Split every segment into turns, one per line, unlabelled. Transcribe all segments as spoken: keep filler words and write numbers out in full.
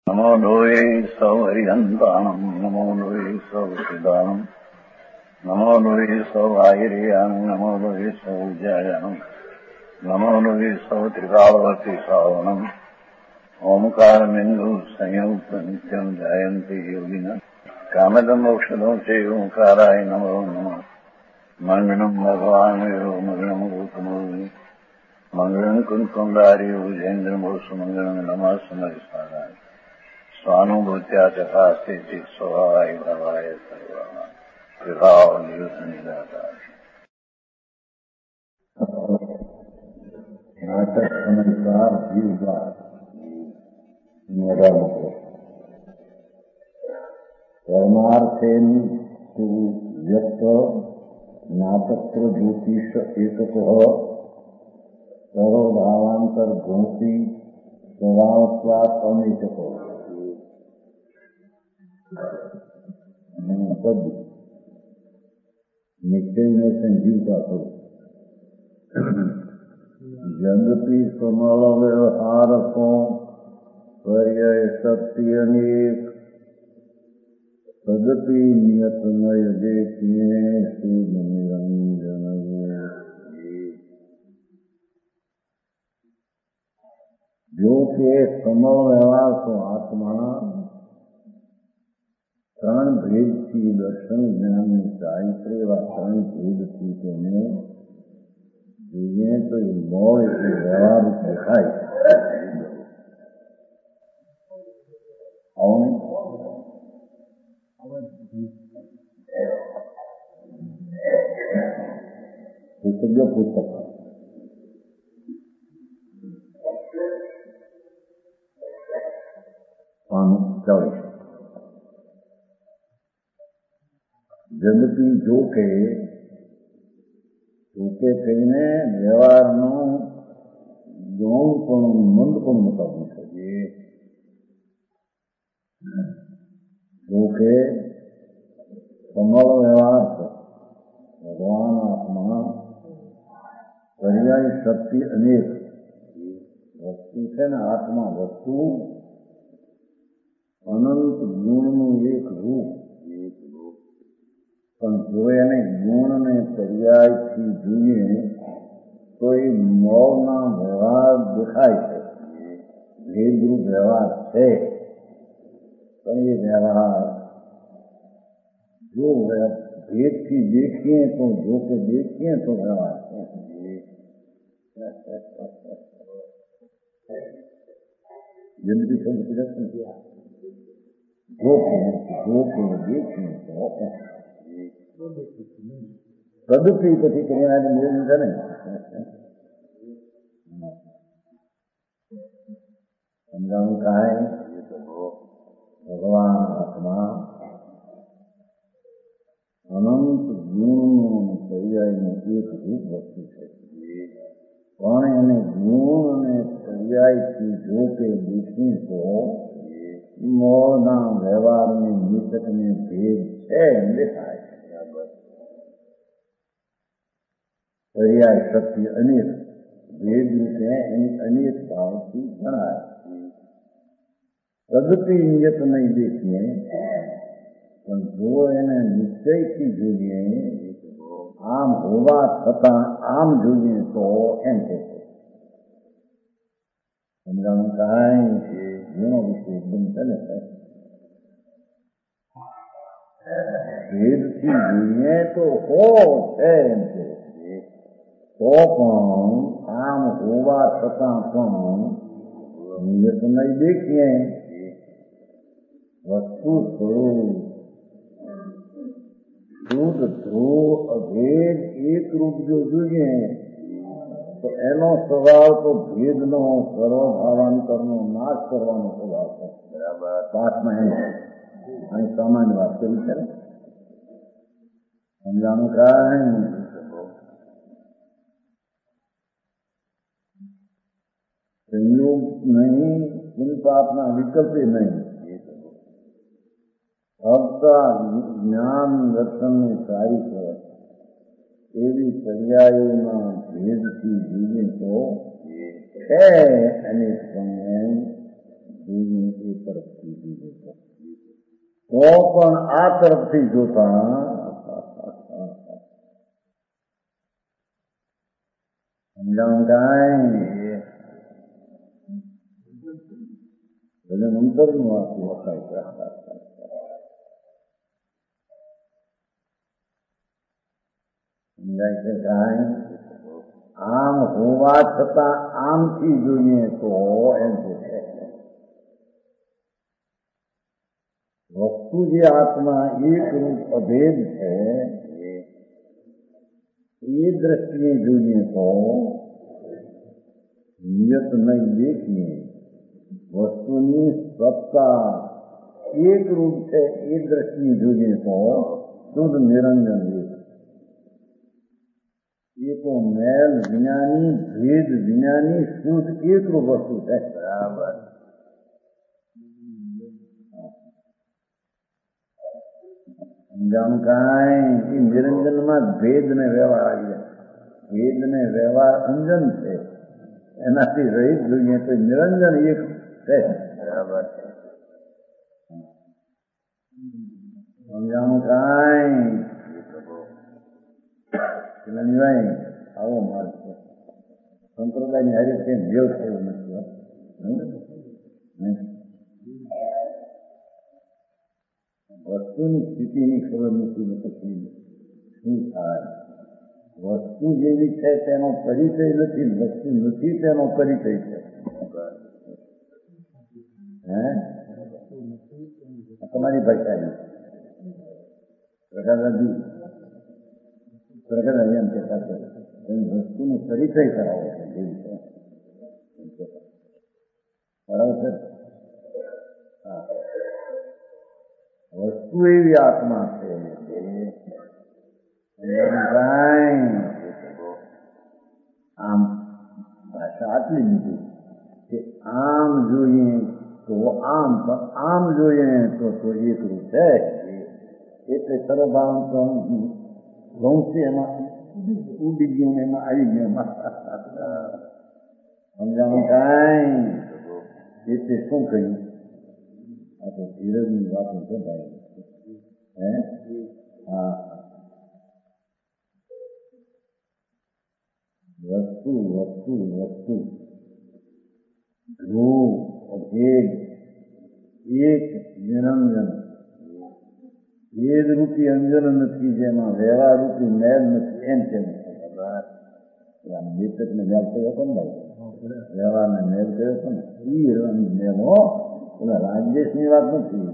नमो लोये सौहरिहन्ताणम् नमो लोये सौहृदानम् नमो लोये सौभागिर्यानम् नमो लोये सौजायानम् नमो लोये सौत्रिकालवती सावनम् ओंकारमिन्दु संयुक्त नित्यम् जायन्ति योगिनः कामदम् मोक्षदम् च ओंकाराय नमो नमः मङ्गलम् भगवान् वीरो मङ्गलम् रूपमोहि मङ्गलम् कुन्कुण्डारि भुजेन्द्रमोसु मङ्गलम् नमः समरिसाराय स्वानुभूत्या तथास्ते स्वभावाय भवाय सर्वः विभाव निदाता नाटक अनुसार जीवगा मेरा मतलब परमार्थेन तु व्यक्त नाटक ज्योतिष एकतः सर्वभावांतर ध्वंसी स्वभावत्वात् अनिचको तब निश्चय में संजीव का हो यद्यपि कमल व्यवहार को पर्याय शक्ति अनेक तदपि नियत नय देखिए शुभ निरंजन जो के कमल व्यवहार को आत्मा ત્રણ ભેદથી દર્શન જ્ઞાનની ચારિત્ર્ય એવા ત્રણ ભેદથી તેને જોઈએ તો એ મોહ એટલે વ્યવહાર દેખાય આવું પુસ્તક પુસ્તક ચાલીસ જગતી જો કે જોકે કહીને વ્યવહારનું ગૌણ પણ મંદ પણ બતાવવું જોઈએ જોકે તમારો વ્યવહાર ભગવાન આત્મા પર્યાય શક્તિ અનેક વસ્તુ છે ને આત્મા વસ્તુ અનંત ગુણનું એક રૂપ પણ જો એને ગુણને પર્યાયથી જોઈએ તો એ મોહના વ્યવહાર દેખાય છે ભેદરૂપ વ્યવહાર છે પણ એ વ્યવહાર જો ભેદથી દેખીએ તો જો કે દેખીએ તો વ્યવહાર છે જિંદગી શબ્દ કિરત નથી જો કે જો કે દેખીએ તો તદુપરી પછી કરીને નિર્ણય છે ને સમજાવું કાંઈ ભગવાન આત્મા અનંત ગુણનું પર્યાયનું એક રૂપ વસ્તુ છે પણ એને ગુણ અને પર્યાયથી જો કે દેખી તો મોહના વ્યવહારની નિકટને ભેદ છે એમ દેખાય પર્યાય શક્તિ અનેક ભેદ રૂપે એની અનેક ભાવથી ગણાય તદપી નિયત નહીં દેખીએ પણ જો એને નિશ્ચયથી જોઈએ આમ હોવા છતાં આમ જોઈએ તો એમ કહે છે સમજાણું કાંઈ છે જેનો વિષય એકદમ ચાલે છે ભેદથી જોઈએ તો હો છે એમ છે તો પણ આમ હોવા છતાં પણ નિયત નહીં દેખીએ વસ્તુ સ્વરૂપ શુદ્ધ ધ્રુવ અભેદ એક રૂપ જો જોઈએ તો એનો સ્વભાવ તો ભેદનો સર્વભાવાંતરનો નાશ કરવાનો સ્વભાવ છે બરાબર પાઠમાં એમ અહીં સામાન્ય વાત કરી છે સમજાણું કાંઈ સંયોગ નહીં કિંતુ આપના વિકલ્પે નહીં ફક્ત જ્ઞાન દર્શનની સારી છે એવી પર્યાયોના ભેદથી જોઈએ તો છે અને પણ જોઈએ એ તરફથી બીજે તો પણ આ તરફથી જોતા સમજાવું કાંઈ ભજન અંતરનું આખું વખાય સમજાય છે કાંઈ આમ હોવા છતાં આમથી જોઈએ તો એમ છે વસ્તુ જે આત્મા એક રૂપ અભેદ છે એ દ્રષ્ટિએ જોઈએ તો નિયત નહીં દેખીએ વસ્તુની સત્તા એક રૂપ છે એ દ્રષ્ટિએ જોઈએ તો શુદ્ધ નિરંજન એક એ તો મેલ વિનાની ભેદ વિનાની શુદ્ધ એક રૂપ વસ્તુ છે બરાબર સમજાણું કાંઈ એ નિરંજનમાં ભેદ ને વ્યવહાર આવી જાય ભેદ ને વ્યવહાર અંજન છે એનાથી રહિત જોઈએ તો નિરંજન એક છે બરાબર સમજાણું કાંઈ ભાઈ આવો માર્ગ છે સંપ્રદાયની હારે કઈ મેળ થયો નથી વસ્તુની સ્થિતિની ખબર નથી પછી શું થાય વસ્તુ જેવી છે તેનો પરિચય નથી વસ્તુ નથી તેનો પરિચય છે હે તમારી ભાષા પ્રકાશજી પ્રગટ એમ કહેતા છે વસ્તુનો પરિચય કરાવો છે જેવી છે બરાબર છે હા વસ્તુ એવી આત્મા છે આમ ભાષા આટલી લીધી કે આમ જોઈએ તો આમ પણ આમ જોઈએ તો તો એક રૂપ છે એટલે સર્વભાવ ઘઉં છે એમાં ઉડી ગયું ને એમાં આવી ગયું એમાં સમજાણું કાંઈ એટલે શું કહ્યું આ તો ધીરજની વાતો છે ભાઈ હે હા વસ્તુ વસ્તુ વસ્તુ ધ્રુવ અભેદ એક નિરંજન ભેદ રૂપી અંજન નથી જેમાં વ્યવહાર રૂપી મેલ નથી એમ કેમ નિતક ને મેલ કયો હતો ને ભાઈ વ્યવહાર ને મેલ કયો હતો ને એ મેલ હો એમાં રાજદેશની વાત નથી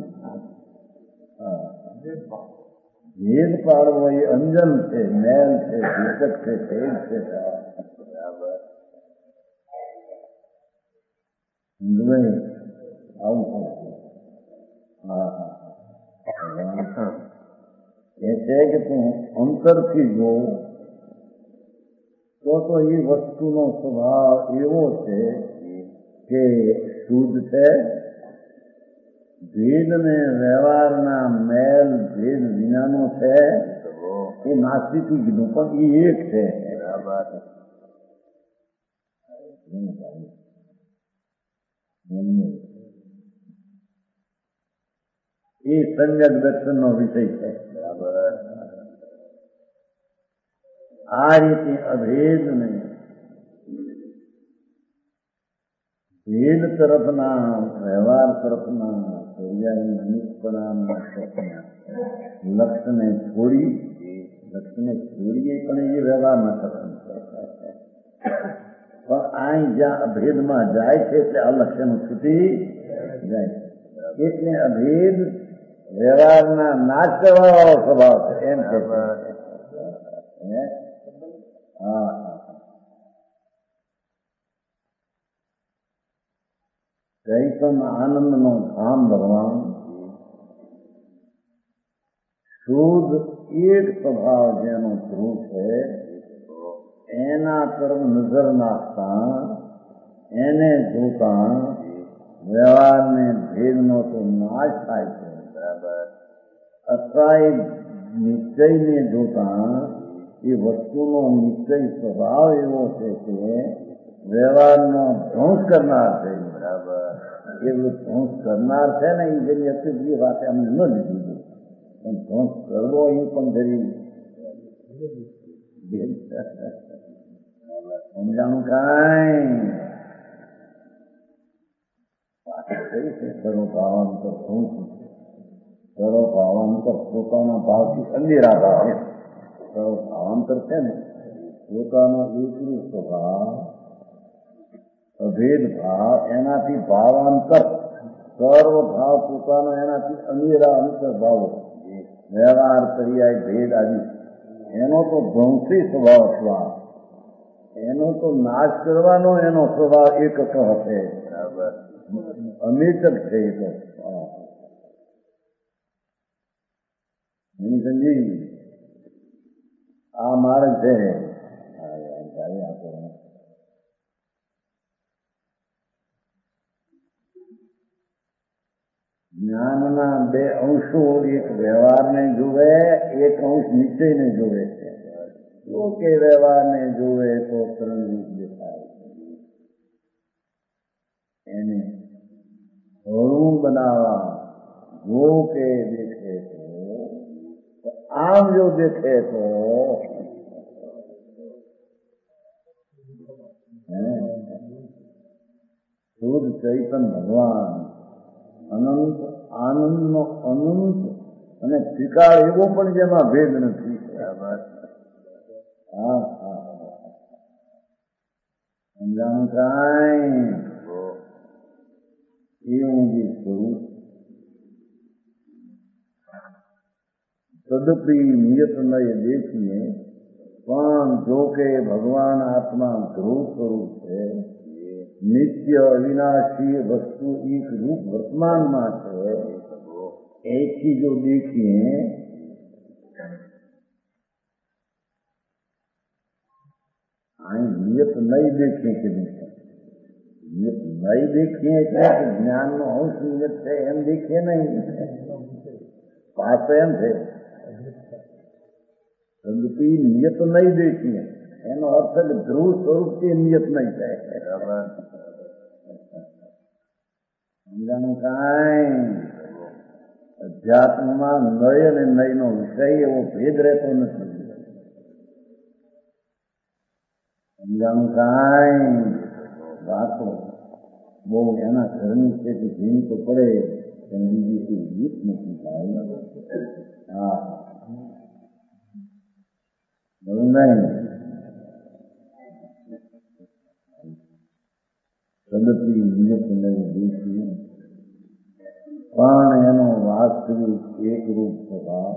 ભેદ પાડવો એ અંજન છે મેલ છે ભેદક છે ભેદ છે બરાબર ભાઈ આવું થશે હા હા એ છે કે તું અંતરથી જો તો તો એ વસ્તુનો સ્વભાવ એવો છે કે શુદ્ધ છે ભેદ ને વ્યવહારના મેલ ભેદ વિનાનો છે એ નાસ્તિકથી કીધું પણ એ એક છે બરાબર એ સંજ્ઞક દર્શનનો વિષય છે બરાબર આ રીતે અભેદને ભેદ તરફના વ્યવહાર તરફના પર્યાયની નિષ્પણાના લક્ષ્યને છોડી લક્ષ્યને છોડીએ પણ એ વ્યવહારના તરફ પણ અહીં જ્યાં અભેદમાં જાય છે એટલે અલક્ષ્યનું છૂટી જાય છે એટલે અભેદ વ્યવહારના નાશ કરવાનો સ્વભાવ છે એમ કે હા કઈ પણ આનંદનો ધામ ભગવાન શુદ્ધ એક સ્વભાવ જેનો ધ્રુવ છે એના તરફ નજર નાખતા એને જોતા વ્યવહારને ભેદનો તો નાશ થાય છે બરાબર અથવા એ નિશ્ચયને જોતા એ વસ્તુનો નિશ્ચય સ્વભાવ એવો છે કે વ્યવહારનો ધ્વંસ કરનાર છે બરાબર એ ધોંસ કરનાર છે ને એ જરી હતી એ વાત અમને ન લીધી પણ ધોંસ કરવો એ પણ જરી સમજાણું કાંઈ કઈ છે કરો ભાવાંતર શું કરો ભાવાંતર પોતાના ભાવથી અંધેરા ભાવ કરો ભાવાંતર છે ને પોતાનો એકલું સ્વભાવ અભેદ ભાવ એનાથી ભાવાંતર સર્વ ભાવ પોતાનો એનાથી અંધેરા અંતર્ભાવ વ્યવહાર પર્યાય ભેદ આદિ એનો તો ધ્વંસી સ્વભાવ સ્વાદ એનો તો નાશ કરવાનો એનો સ્વભાવ એક હશે અમિત છે એ તો સમજી આ માર્ગ છે જ્ઞાનના બે અંશો એક વ્યવહારને જુએ એક અંશ નિશ્ચયને જુએ છે જો કે વ્યવહારને જુએ તો ત્રણ રૂપ દેખાય એને હળવું બનાવવા જો કે દેખે તો આમ જો દેખે તો શુદ્ધ ચૈતન ભગવાન અનંત આનંદનો અનંત અને ત્રિકાળ એવો પણ જેમાં ભેદ નથી. હા હા સમજાણું કાંઈ એવું જે સ્વરૂપ તદપી નિયત નય દેખીએ પણ જો કે ભગવાન આત્મા ધ્રુવ સ્વરૂપ છે નિત્ય અવિનાશી વસ્તુ એક રૂપ વર્તમાનમાં છે એથી જો દેખીએ અહીં નિયત નહીં દેખીએ કે નિયત નહીં દેખીએ એટલે જ્ઞાનનો અંશ નિયત છે એમ દેખીએ નહીં પાસે એમ છે તદપી નિયત નહીં દેખીએ એનો અર્થ કે ધ્રુવ સ્વરૂપથી નિયત નહીં થાય. સમજાણું કાંઈ અધ્યાત્મમાં નય અને નયનો વિષય એવો ભેદ રહેતો નથી. સમજાણું કાંઈ વાતો બહુ એના ઘરની છે કે જીની તો પડે એને બીજી કોઈ ગીત નથી થાય. હા બરું નહીં તદપી નિયત નહીં દેખીએ પણ એનો વાસ્તવિક એકરૂપ સ્વભાવ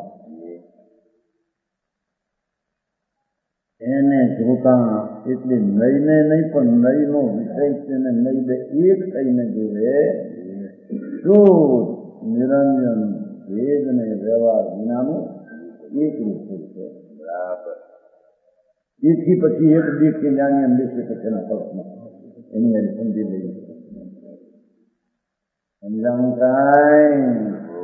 એને જોતા એટલે નયને નહીં પણ નયનો વિષય છે ને નય બે એક થઈને જોવે શુદ્ધ નિરંજન ભેદ ને વ્યવહાર વિનાનું એકરૂપ છે. બરાબર એથી પછી એક દેખી જાણી એમ દેખે પછી એના કલ્પના એની હારી સમજી લઈએ. સમજાણું કાંઈ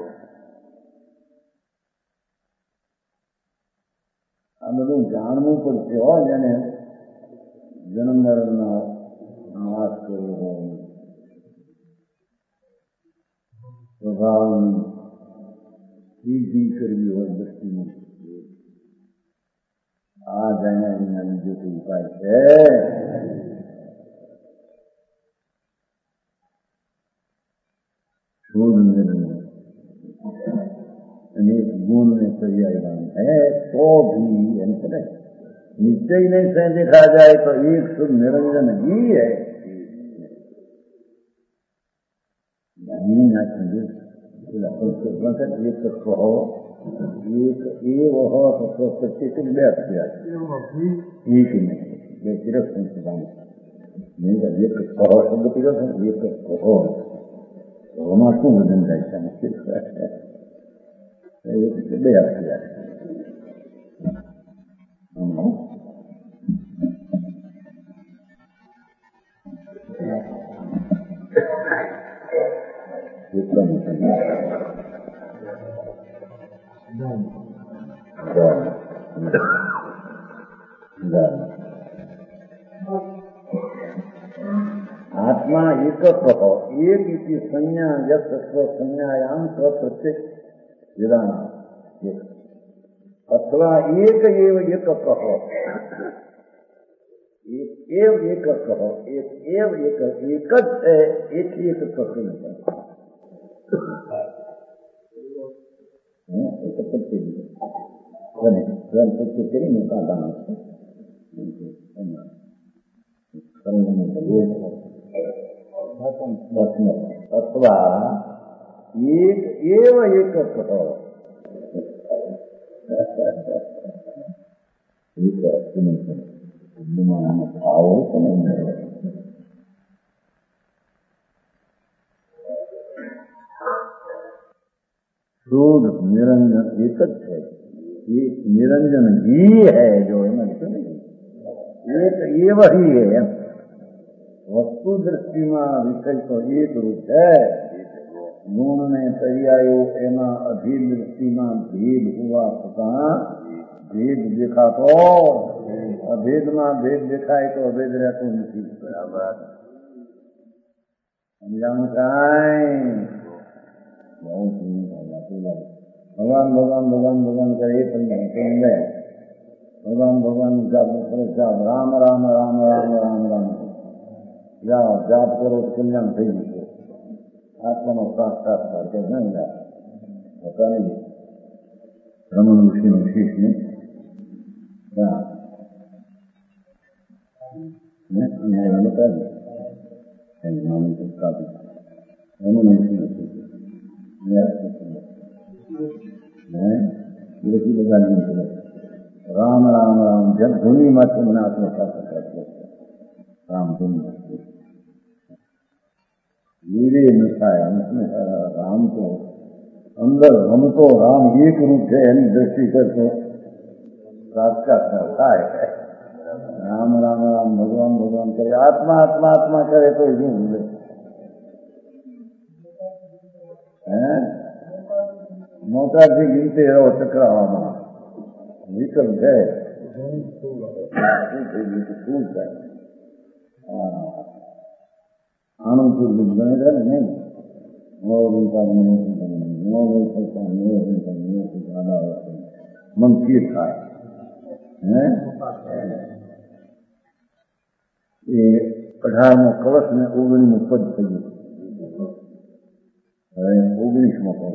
આ બધું જાણવું પડશે હો જેને જન્મ મરણનો નાશ કરવો હોય સ્વભાવની સિદ્ધિ કરવી હોય દૃષ્ટિની આ જાણ્યા વિના બીજો કોઈ ઉપાય છે? શુદ્ધ નિર્ણય અને गुण में पर्यायवान है तो भी अंतर है. निश्चय नहीं से देखा जाए तो एक शुद्ध निरंजन ही है. ना समझे एक कहो एक ए वो तो प्रत्येक व्यास किया एक नहीं ये सिर्फ संस्कृत नहीं का एक कहो शब्द पीड़ा एक कहो वहाँ શું વજન જાય છે મુશ્કેલ બે આપી આત્મા એક एकत्व एक इति संज्ञा यस्य संज्ञायां प्रत्येक विधान अथवा एक एव एकत्व एक एव एकत्व एक एव एक एक है एक ही एक तत्व नहीं एक तत्व नहीं स्वयं तत्व के लिए का दान अथवा एक एव एकत्व आओ शोध निरंजन एक है, एक निरंजन ही है जो है ना, एक एव ही है। वस्तु दृष्टि में विषय तो एक रूप है, गुण ने पर्यायो एना अभेद दृष्टि में भेद हुआ तथा भेद देखा तो अभेद में भेद देखा है तो अभेद रहते नहीं समझाऊं भगवान भगवान भगवान भगवान करे भगवान भगवान जाप राम राम राम राम राम राम जाओ जाप करो कल्याण થઈ જશે આત્માનો સાક્ષાત્કાર કે નહીં होता नहीं रमन ऋषि विशेष ने राम राम राम जब धुनी मत मैंने आत्मसाक्षात्कार राम धुनी मेरे नशाया उसमें राम को अंदर हम तो राम एक रूप है यानी दृष्टि कर तो साक्षात्कार है। राम राम राम भगवान भगवान करे आत्मा आत्मा आत्मा करे तो यूं मिले हैं मोटा जी गिनते रहो चक्र हवा विकल्प है टूट जाए आनंदपुर बनेगा नहीं और उनका मन चीर था ये अठारहमो कलश में ओगनीसमो पद थी ओगनीसमो पद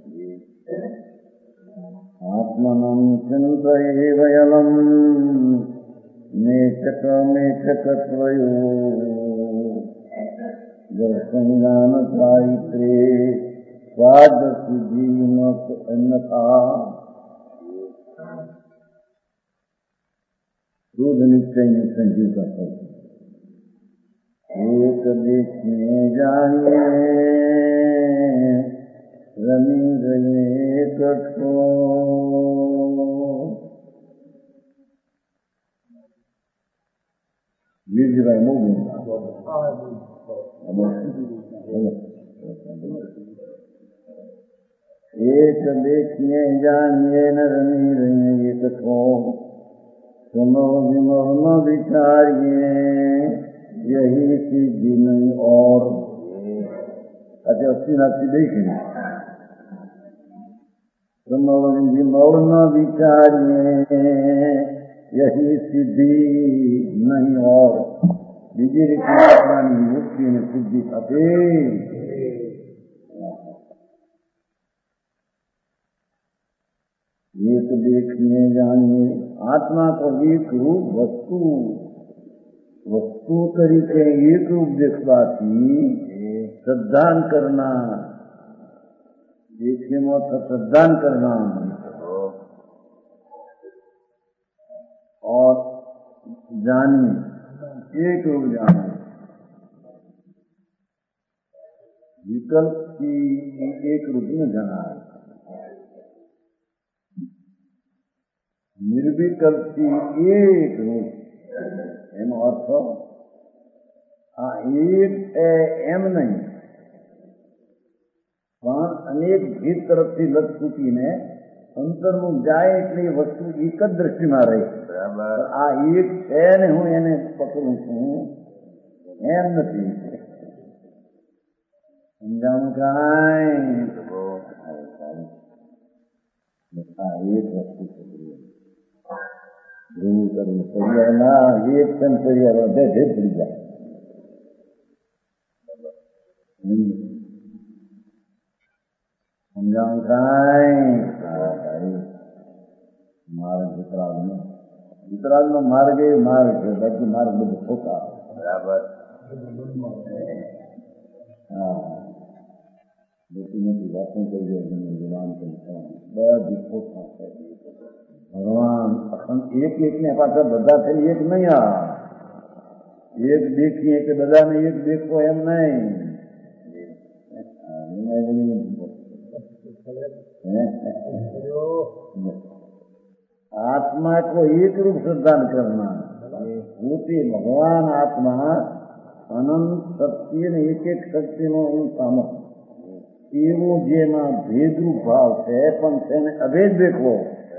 आत्मनं चिन्तयेवयलं मेचक मेचकत्वयो दर्शनज्ञान साहित्रे स्वादसिद्धीमत अन्यथा दूध निश्चय में संजीव का फल एक देखने जाने रमी गए कठो वीर भाई मोह एक देखिए जानिए न रमी रही एक कठो सुनो विमोह न विचारिए यही सिद्धि नहीं और अच्छा अस्सी नाची देखेंगे सुनो विमोह न विचारिए यही सिद्धि नहीं और बीजी रीति आत्मानी मुक्ति ने सिद्धि खाते एक देखने जानिए आत्मा को एक रूप वस्तु वस्तु तरीके एक रूप देखवा थी श्रद्धान करना देखने में श्रद्धान करना और जानिए एक रूप जानिए विकल्प की एक रूप में जाना है निर्विकल्प की एक रूप एम अर्थ आ एक एम नहीं પણ અનેક ભેદ તરફથી લગ ચૂકીને અંતર્મુખ જાય એટલે વસ્તુ એક જ દ્રષ્ટિમાં રહે બરાબર આ એક છે ને હું એને પકડું છું એમ નથી સમજાણું કાંઈ આ એક વસ્તુ છે એવું કરવું પરિવારના એક છે ને પરિવાર બે ભેદ પડી જાય સમજાણું કાંઈ ભાઈ માર્ગ વિતરાગનો વિતરાગનો માર્ગ એ માર્ગ છે બાકી માર્ગ બધું ખોટા બરાબર હા મોટી મોટી વાતો કરી જાય વિરામ બધી ખોટા ભગવાન અખંડ એક એક ને પાછા બધા થઈ એક નહીં આ એક દેખીએ કે બધાને એક દેખો એમ નહીં आत्मा को एक रूप श्रद्धा करना होती भगवान आत्मा अनंत शक्ति ने एक एक शक्ति नो सामक એવું જેમાં ભેદરૂપ ભાવ છે પણ તેને અભેદ દેખવો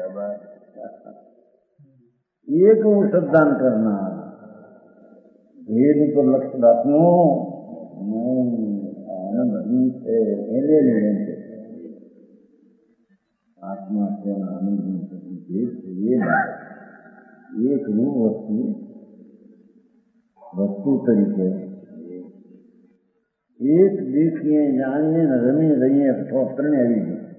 એક રૂપ શ્રદ્ધાન કરનાર ભેદ ઉપર લક્ષ્ય રાખવું આનંદ છે એને નિરંતર आत्मा से आनंद एक रूप वस्तु वस्तु तरीके एक देखिए जानिए न रमी रहिए ठोस करने अभी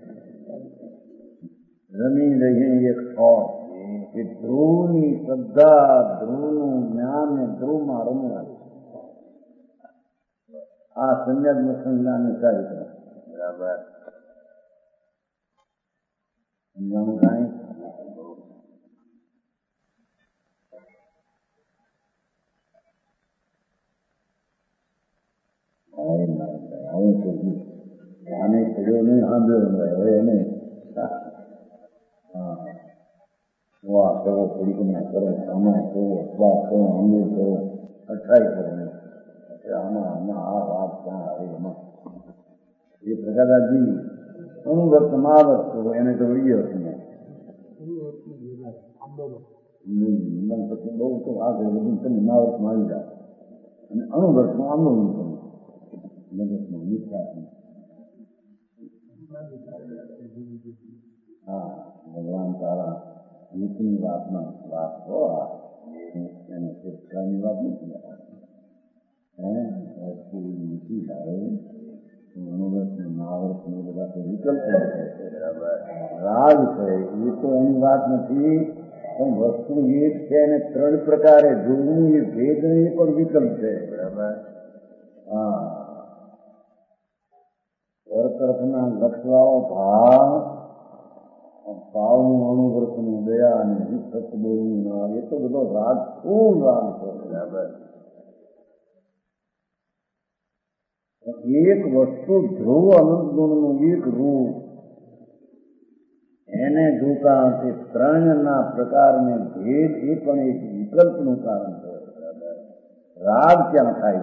रमी रहिए एक ठोस कि ध्रुव ની શ્રદ્ધા ધ્રુવનું જ્ઞાન ને ધ્રુવમાં રમવા આ સંજ્ઞાત્મક સંજ્ઞાને ચારિત્ર બરાબર સમજાણું કાંઈ આવું કહ્યું આને કર્યો નહીં સાંભળ્યો હવે એને હા વાહ કરો પડીકના કરો આમાં કરો વાહ કરો અમૃત કરો અઠાઈ કરો આમાં આમાં આ વાત ક્યાં આવે એમાં એ પ્રકારજી અનુવર્ત માવત તો એને તો વળ્યો છે મન પછી બહુ તો આગળ વધીને તમે માવતમાં આવી જાઓ અને અનુવર્તમાં આંદોલન કરો મગજમાં વિશ્વાસ હા ભગવાન તારા નીતિની વાતમાં વાત હો એને શિક્ષાની વાત નથી હે નીતિ લાવે અનુવર્ત મહાવર્ત ને બધા તો વિકલ્પ રાગ છે એ તો એની વાત નથી પણ વસ્તુ એક છે અને ત્રણ પ્રકારે જોવું એ ભેદ નહીં પણ વિકલ્પ છે બરાબર હા તરફના લક્ષવાળો ભાવ ભાવનું અનુવર્તનું દયા અને સત બોલવું ના એ તો બધો રાગ ખૂબ રાગ છે બરાબર એક વસ્તુ ધ્રુવ અનંત ગુણનું એક રૂપ એને જોતા તે ત્રણના પ્રકારને ભેદ એ પણ એક વિકલ્પનું કારણ છે રાગ ક્યાં થાય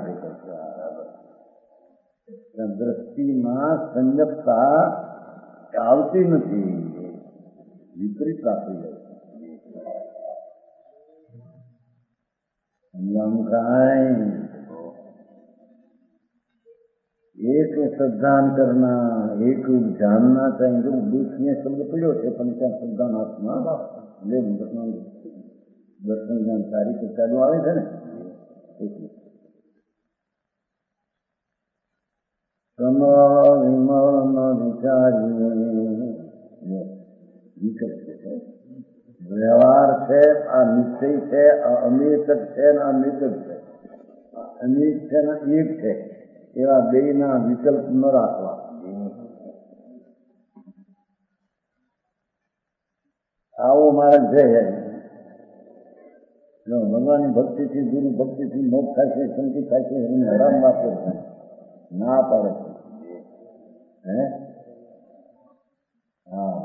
છે દ્રષ્ટિમાં સંયમતા આવતી નથી વિપરીતતા થઈ જાય સમજાણું કાંઈ एक श्रद्धान करना एक जानना चाहिए देखिए शब्द पड़ो है पण क्या श्रद्धानात्मा ले दर्शन दर्शन जानकारी तो चालू आवे है ने सम विमल न विचारिए विकल्प है व्यवहार है आ निश्चय है आ अमृत है ना अमृत है अमृत है ना एक है એવા બેયના વિકલ્પ ન રાખવા આવો માર્ગ છે ભગવાનની ભક્તિથી ગુરુ ભક્તિથી મોક્ષ થાય છે શાંતિ થાય છે એને હરામ વાપર ના પાડે હે હા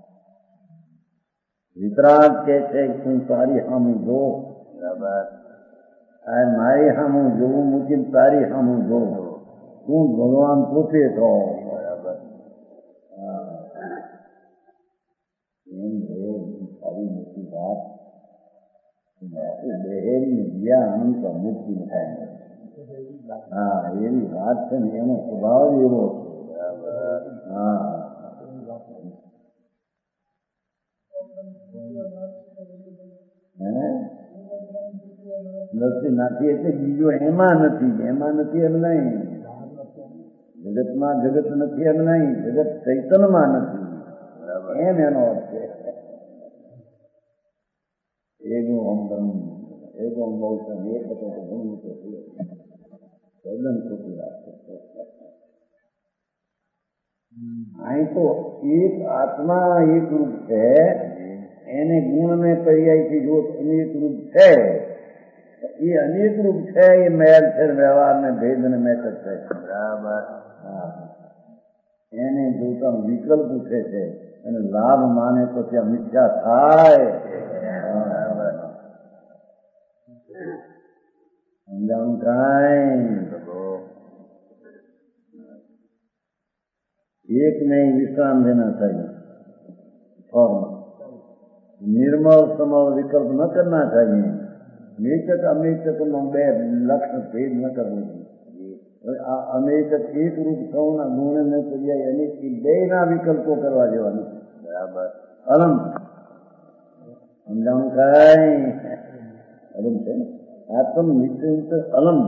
વિતરાગ કે છે તું તારી સામું જો બરાબર આ મારી સામું જોવું મૂકીને તારી સામું જોવું તું ભગવાન પોતે છો બરાબર એમ સારી મોટી વાત બહેરી જ્ઞાન તો મુક્તિ થાય હા એવી વાત છે ને એનો સ્વભાવ એવો છે હા નથી નથી એટલે બીજો એમાં નથી એમાં નથી એમ નહીં જગતમાં જગત નથી એમ નહીં જગત ચૈતન્યમાં નથી એમ એનો અર્થ છે એગો અમદમ એગો બહુ એક હતો તો ઘણું તો તદ્દન ખોટી વાત છે અહીં તો એક આત્મા એક રૂપ છે એને ગુણને પર્યાયથી જો અનેક રૂપ છે એ અનેક રૂપ છે એ મેલ છે વ્યવહાર ને ભેદ ને મેચક છે બરાબર હા એને જોતા વિકલ્પ ઉઠે છે અને લાભ માને તો ત્યાં મિથ્યા થાય સમજાવું કાંઈ एक में ही विश्राम देना चाहिए और निर्मल समल विकल्प न करना चाहिए मेचक अमेचक નો બે લક્ષણ ભેદ ન કરવો જોઈએ અમેચક એક રૂપ સૌના ગુણ ને પર્યાય અનેક બે ના વિકલ્પો કરવા જેવા નથી બરાબર અલમ સમજાવું કાંઈ અલમ છે આત્મ નિશ્ચિત અલમ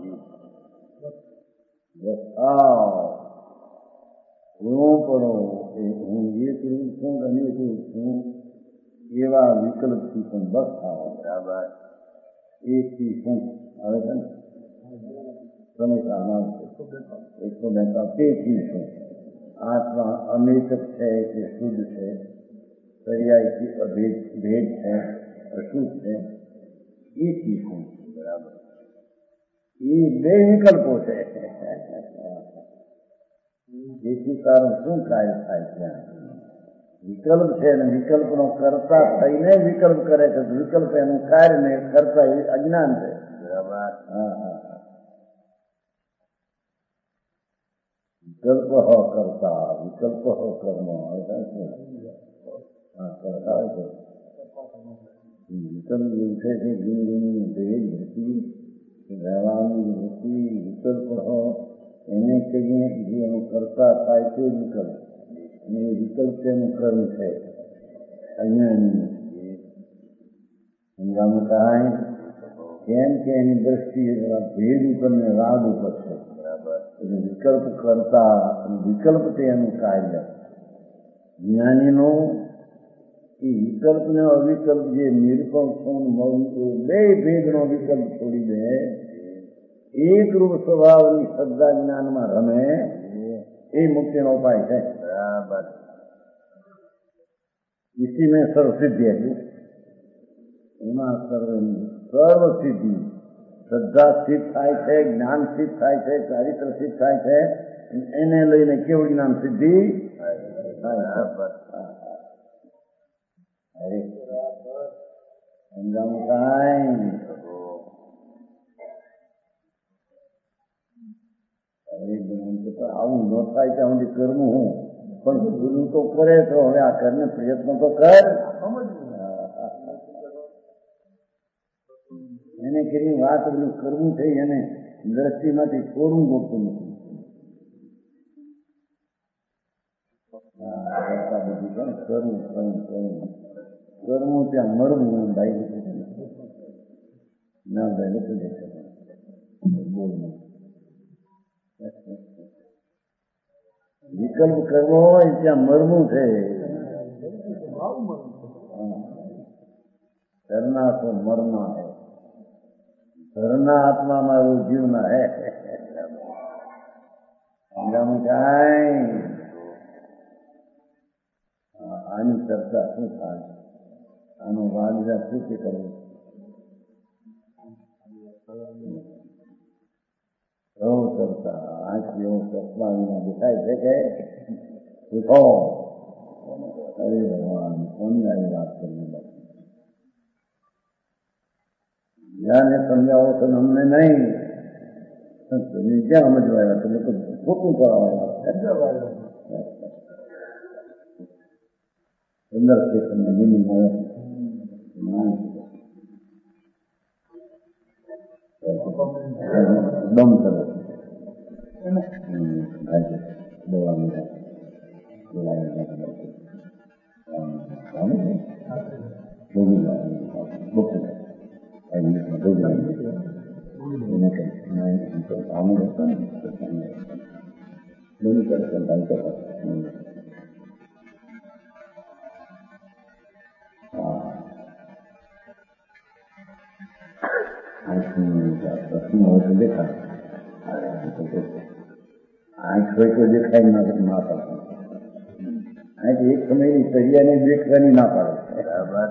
ગુણો પડો હું એક રૂપ છું અનેક રૂપ છું એવા વિકલ્પથી પણ બસ થાવ બરાબર એકથી શું આવે છે ને સમયમાં એકસો બેતા તેથી શું આત્મા અમેચક છે કે શુદ્ધ છે પર્યાયથી અભેદ ભેદ છે અશુદ્ધ છે એથી શું બરાબર એ બે વિકલ્પો છે જેથી કારણ શું કાર્ય થાય ત્યાં વિકલ્પ છે અને વિકલ્પનો કરતા થઈને વિકલ્પ કરે છે વિકલ્પ એનું કાર્ય ને કરતા એ અજ્ઞાન છે બરાબર હા હા વિકલ્પ હો કરતા વિકલ્પ હો કર્મ હા કરતા છે વિકલ્પ ઉઠે છે ગુણ ભેદ વૃત્તિ વ્યવહારની વૃત્તિ વિકલ્પ હો એને કહીએ જે એનું કરતા થાય તે વિકલ્પ અને એ વિકલ્પ તેનું કર્મ છે અહીંયા સમજાવું કાંઈ કેમ કે એની દ્રષ્ટિએ ભેદ ઉપર ને રાગ ઉપર છે બરાબર એટલે વિકલ્પ કરતા વિકલ્પ તે એનું કાર્ય જ્ઞાનીનો એ વિકલ્પ ને અવિકલ્પ જે નિરપક્ષ બે ભેદનો વિકલ્પ છોડી દે એક રૂપ સ્વભાવની શ્રદ્ધા જ્ઞાનમાં રમે એ મુક્તિનો ઉપાય છે બરાબર इसी में सर्व सिद्धि है એમાં સર્વ સર્વ સિદ્ધિ શ્રદ્ધા સિદ્ધ થાય છે જ્ઞાન સિદ્ધ થાય છે ચારિત્ર સિદ્ધ થાય છે એને લઈને કેવું જ્ઞાન સિદ્ધિ બરાબર અરે સમજાવું કાંઈ આવું ન થાય ત્યાં સુધી કરવું હું પણ ગુરુ તો કરે તો હવે આ કરને પ્રયત્ન તો કર એને કરી વાત બધું કરવું થઈ એને દ્રષ્ટિમાંથી છોડવું ગોઠવું નથી બધું પણ કરવું કરવું કરવું કરવું ત્યાં મળવું એમ ભાઈ ના ભાઈ નથી દેખાય બોલવું વિકલ્પ કરવો હોય ત્યાં મરવું છે ધરના તો મરના હે ધરના આત્મામાં એવું જીવ ના હે કાંઈ આની ચર્ચા શું થાય આનું વાદ શું કે કરવું સૌ કરતા આંખીઓ ચશ્મા વિના દેખાય છે કે પૂછો અરે ભગવાન કોની આવી વાત કરી જ્યાંને સમજાવો તો અમને નહીં તમે ક્યાં સમજવાયા તમે તો ખોટું કરાવાયા અંદર છે તમને વિનિમય एकदम सरस દવા પ્રશ્ન હોય તો દેખાય આંખ હોય તો દેખાય ના ના પાડે આંખ એક સમયની તૈયારી દેખવાની ના પાડે બરાબર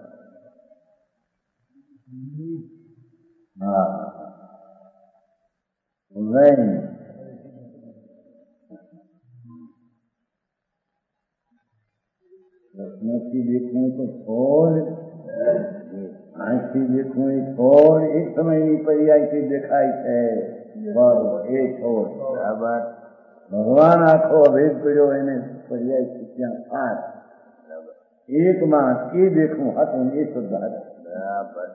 હા નહીં પ્રશ્નથી દેખવું તો છોડ આંખથી દેખવું એ છોડ એક સમયની પર્યાયથી દેખાય છે એ છોડ બરાબર ભગવાન આખો અભેદ કર્યો એને પર્યાય ત્યાં સાત એકમાં એ દેખવું હતું એ શ્રદ્ધા બરાબર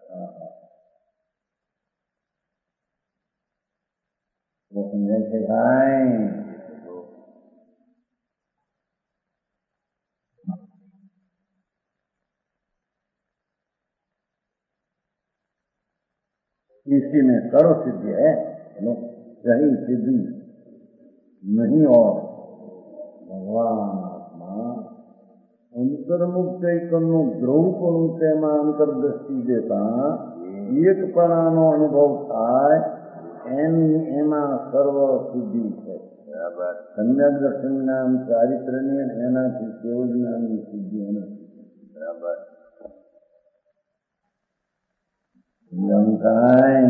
સમજાય છે ભાઈ इसी में सर्व सिद्धि है सही सिद्धि नहीं और भगवान आत्मा अंतर्मुख चैतन्य द्रवपणु तेमा अंतर्दृष्टि देता एकपणानो अनुभव थाय एमा सर्व सिद्धि है बराबर सम्यक दर्शन नाम चारित्रनी एना केवल नाम सिद्धि बराबर समझाएं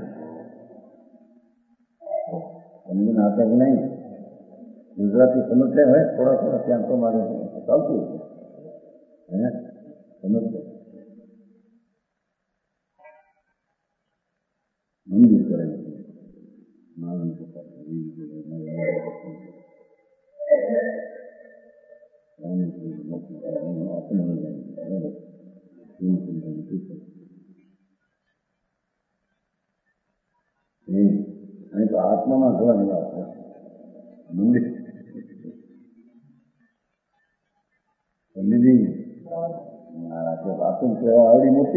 समझन आता कि नहीं गुजराती समझते हैं थोड़ा थोड़ा क्या तो मारे चलती है समझते मंदिर करेंगे मालन के पास नहीं तो आत्मा में घड़ा नहीं आता मंदिर पंडित जी बातों की आवड़ी मोटी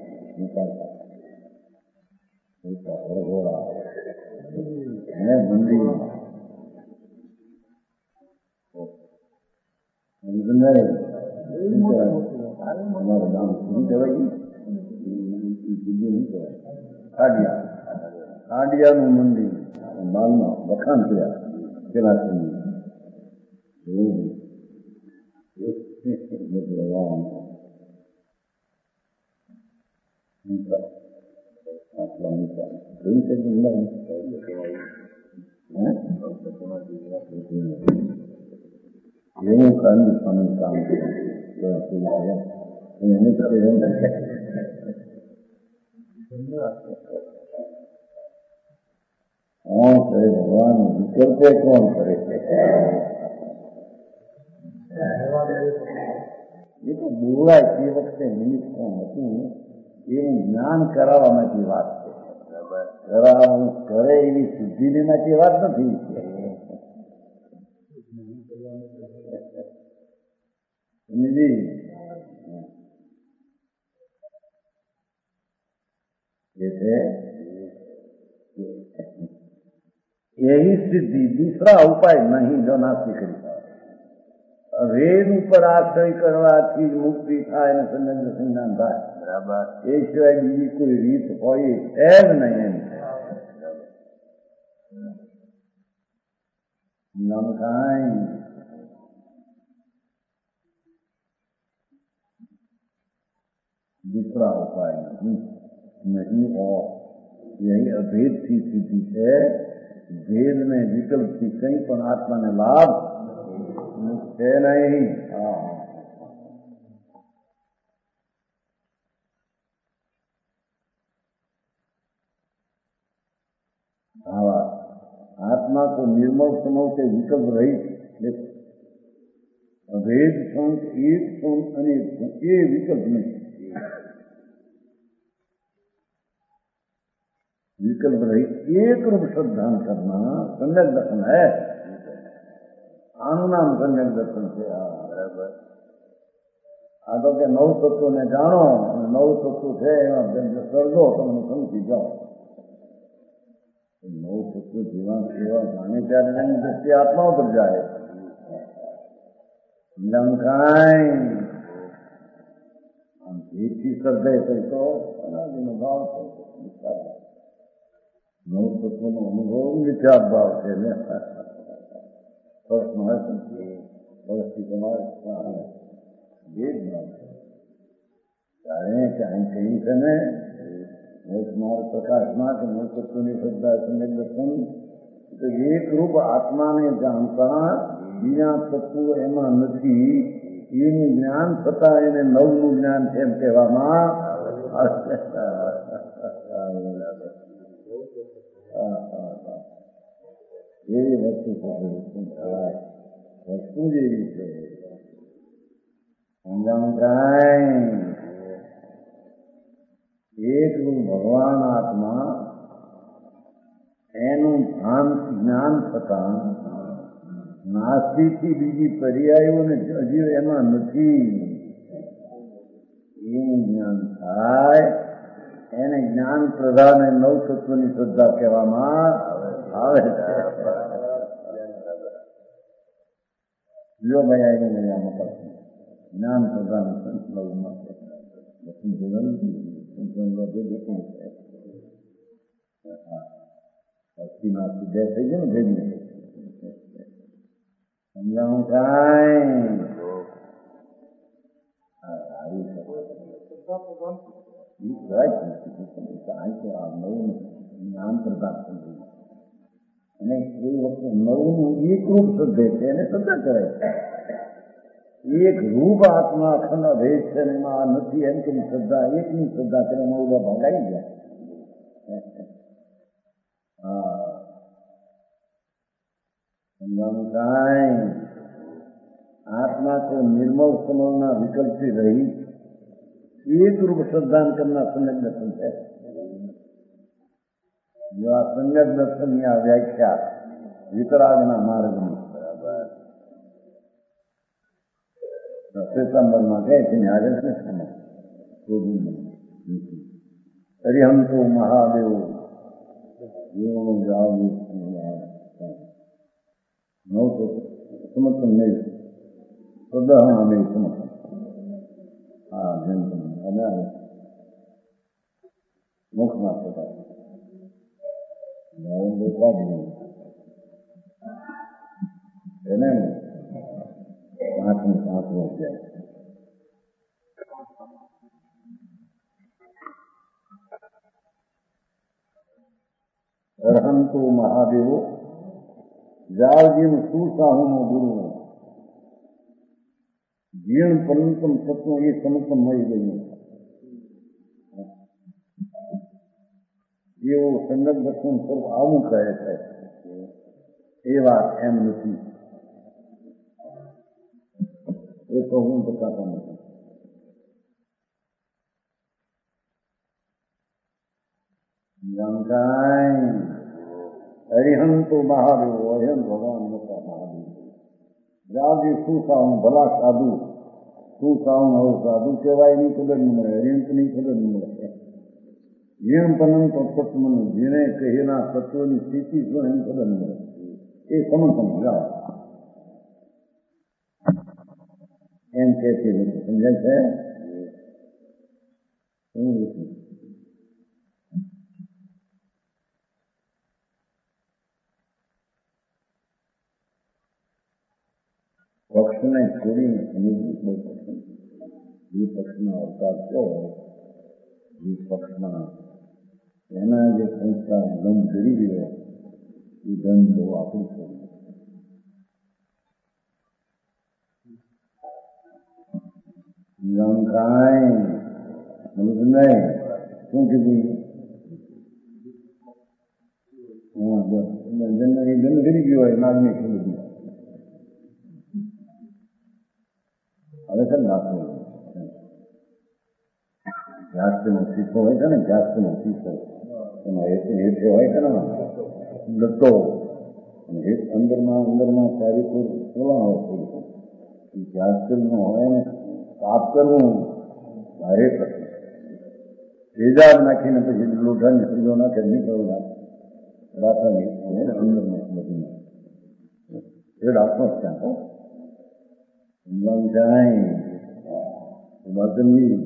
घोड़ा है मंदिर हमारे नाम शुरू कहेगी खाडिया खाडिया નું મંદિર માલમાં વખાણ કર્યા પેલા એવું કાંડ સ્વામી કામ કર્યા એને તો कौन करे भगवान विकल्प कौन करे ये तो बोला તે વખતે નિમિત્ત કોણ હતું એવું જ્ઞાન કરાવવામાંથી વાત છે કરાવવું કરે એવી સિદ્ધિની માંથી વાત નથી સમજી जैसे यही सिद्धि दूसरा उपाय नहीं जो ना सीख वेद पर आश्रय करवाથી મુક્તિ થાય ને સંજ્ઞ સંજ્ઞાન થાય બરાબર એ સિવાય બીજી કોઈ રીત હોય એ જ નહીં એમ નમખાય दूसरा उपाय नहीं नहीं और यही अभेद की स्थिति है भेद में विकल्प की कहीं पर आत्मा ने लाभ है नहीं हाँ आत्मा को निर्मल समझ के विकल्प रहित अभेद संत एक संत अनेक ये विकल्प नहीं विकल्प रही एक रूप श्रद्धान करना सम्यक दर्शन है। આનું નામ सम्यक દર્શન છે। બરાબર। આ તો કે નવ તત્વોને જાણો અને નવ તત્વો છે એમાં સર્જો તમને સમજી જાઓ। નવ તત્વો જેવા સેવા જાણે ત્યારે તેની દ્રષ્ટિ આત્મા ઉપર જાય। લંકાઈ આમ જેથી સર્જાય થઈ તો અનાદિનો ભાવ છે। નવ તત્વનો અનુભવ વિચાર ભાવ છે ને વર્ષથી તમારે ભેદ ભાવ છે। જાણે કે અહીં કહ્યું છે ને માર્ગ પ્રકાશમાં કે નવ તત્વની શ્રદ્ધા સમ્યક દર્શન તો એક રૂપ આત્માને જાણતા બીજા તત્વો એમાં નથી એનું જ્ઞાન થતા એને નવનું જ્ઞાન એમ કહેવામાં આવે। એ વસ્તુ વસ્તુ જેવી છે એક રૂપ ભગવાન આત્મા એનું ભાન જ્ઞાન થતા નાસ્તિકથી બીજી પર્યાયોને હજી એમાં નથી એવું જ્ઞાન થાય એને જ્ઞાન પ્રધાન નવ તત્વની શ્રદ્ધા કહેવામાં આવે છે। જો ભાઈ આવીને મજામાં કરશે જ્ઞાન પ્રધાન નવમાં ભક્તિમાં સિદ્ધ થઈ ગયું ને ભેગી સમજાવું કાંઈ જ્ઞાન પ્રદાન થઈ અને એ વખતે નવનું એક રૂપ શ્રદ્ધે છે એને શ્રદ્ધા કરે છે। એક રૂપ આત્મા અખંડ અભેદ છે એમાં નથી એમ કે શ્રદ્ધા એકની શ્રદ્ધા કરે એમાં ઉભા ભાગાઈ ગયા। હા સમજાવું કાંઈ આત્मा को निर्मल समझना विकल्प से रही एक रूप श्रद्धान करना सम्यक दर्शन है। जो आ सम्यक दर्शन या व्याख्या वितरागना मार्ग में बराबर श्वेतांबर में गए थे आगे से अरिहंतो महादेव यो जाओ नौ तो समर्थन नहीं श्रद्धा हमें समर्थन हाँ जन हमें मुख ना पता देखा भी नहीं पांच में पांच हो जाए। अरहंतो महादेव जावजीन सुसाहु नो गुरु जीर्ण पर्यंतम तत्व ये समर्थन मળી ગયું એવું સંગત દર્શન સ્વરૂપ આવું કહે છે એ વાત એમ નથી એ તો હું બતાતો નથી। લંકાઈ હરિહંતો મહાદેવ અયમ ભગવાન મોટા મહાદેવ જાવજી સુસાહુ ભલા સાધુ સુસાહુ હવે સાધુ કહેવાય એની ખબર ન મળે હરિહંતની ખબર ન મળે જીણ પનંત તત્વને જેને કહેના તત્વની સ્થિતિ શું એની ખબર ન મળે એ સમર્થન જાઓ એમ કે છે સમજાય છે। પક્ષને છોડીને સમજવું બહુ પસંદ જે પક્ષના અવતાર છો જે પક્ષમાં એના જે સંસ્કાર ગંધ ચડી ગયો એ ગંધ બહુ આપણું થયું લંકાઈ સમજ નહીં શું કીધું હા બસ એ ગંધ ચડી ગયો હોય નાગની સમજ હવે છે નાખો જાસ્તનો શીખો હોય છે ને જાસ્તનો શીખો એમાં હેઠે હોય કે ના લતો અંદરમાં અંદરમાં સારી પૂર બોલા હોય થોડું જાસ્તનું હોય ને સાફ કરવું ભારે કરવું તેજાબ નાખીને પછી લોઢાની ખરીદો નાખે નીકળવું નાખે રાતા નીકળે અંદરમાં બધું એ રાખો ત્યાં હો અંદરમાં જાય બાદની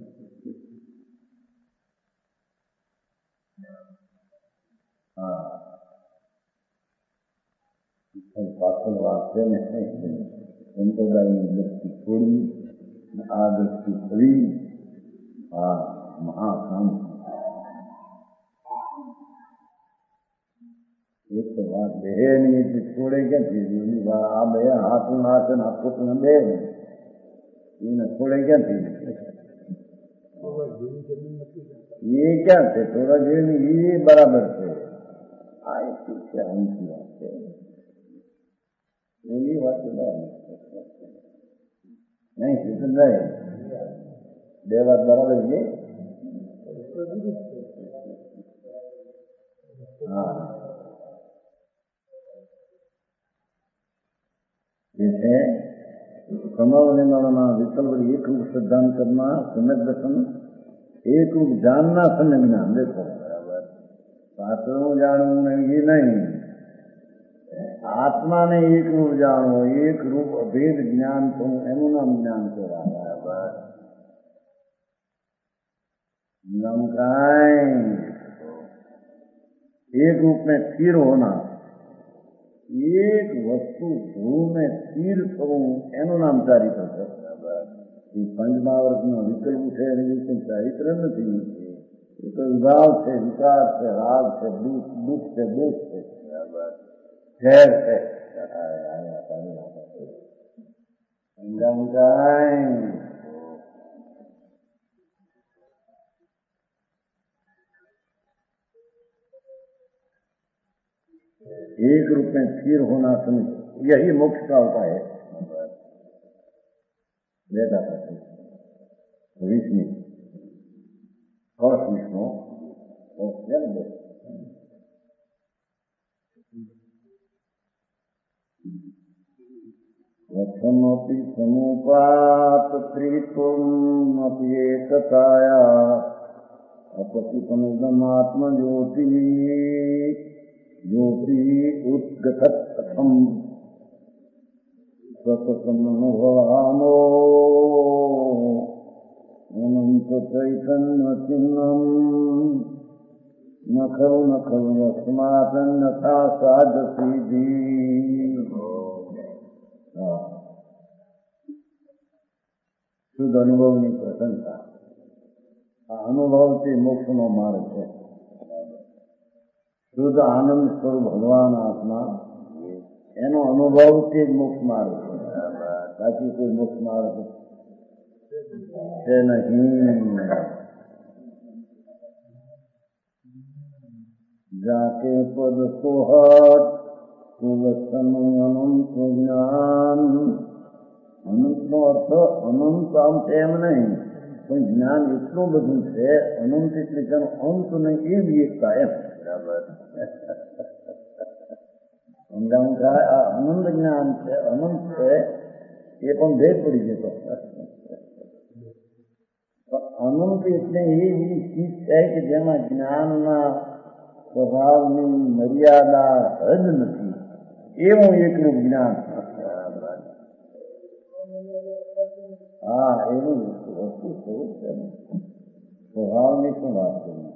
પાછળ વાત છે ને સંપ્રદાયની દ્રષ્ટિ છોડી આ દ્રષ્ટિ ફરી આ મહાકામ એક તો વાત બે ની છોડે ક્યાંથી આ બે હાથ નાથ ને આપું બે એને છોડે ક્યાંથી એ ક્યાં છે થોડા જેવી એ બરાબર છે આ શું છે ઊંચી વાત છે એવી વાત નહીં ચિંતન નહીં બે વાત બરાબર છે હા એ છે कमल निर्माण विकल्प एक रूप सिद्धांत करना सम्यक दर्शन एक रूप जानना सम्यक ज्ञान देखो बराबर शास्त्रों जानવું नहीं ये नहीं आत्मा ने एक रूप जानो एक रूप अभेद ज्ञान तो एनु नाम ज्ञान करा बराबर नाम काय एक रूप में स्थिर होना एक वस्तु ध्रुव में स्थिर થવું એનું નામ ચારિત્ર છે એ પંચમહાવર્તનો વિકલ્પ છે એની કોઈ ચારિત્ર નથી એ તો વિભાવ છે વિકાર છે રાગ છે દુઃખ દુઃખ છે દોષ છે ઝેર છે एक रूप में स्थिर होना सुन यही मोक्ष का उपाय है वेदा विष्णु फर्स्ट विष्णु वत्समपि समुपात त्रित्वम् अपि एकताया अपतितमिदमात्मज्योति ज्योति उद्गतत् कथम सततमनुभवामो अनंत चैतन्य चिन्हम् न खलु न खलु यस्मादन्यथा साधसीधि शुद्ध अनुभवની પ્રશંસા આ અનુભવથી મોક્ષનો માર્ગ છે શુદ્ધ આનંદ સ્વરૂપ ભગવાન આત્મા એનો અનુભવથી જ મોક્ષ માર્ગ છે બાકી કોઈ મોક્ષ માર્ગ છે નહીં જાકે પદ સોહત સુલક્ષણ અનંત જ્ઞાન અનંતનો અર્થ અનંત આમ છે એમ નહીં પણ જ્ઞાન એટલું બધું છે અનંત એટલે તેનો અંત નહીં એવી એકતા એમ બરાબર સમજાવું થાય આ અનંત જ્ઞાન છે અનંત છે એ પણ ભેદ પડી જતો અનંત એટલે એવી ચીજ છે કે જેમાં જ્ઞાનના સ્વભાવની મર્યાદા હદ નથી એવું એકલું જ્ઞાન હા એવું વસ્તુ સ્વરૂપ છે સ્વભાવની શું વાત કરી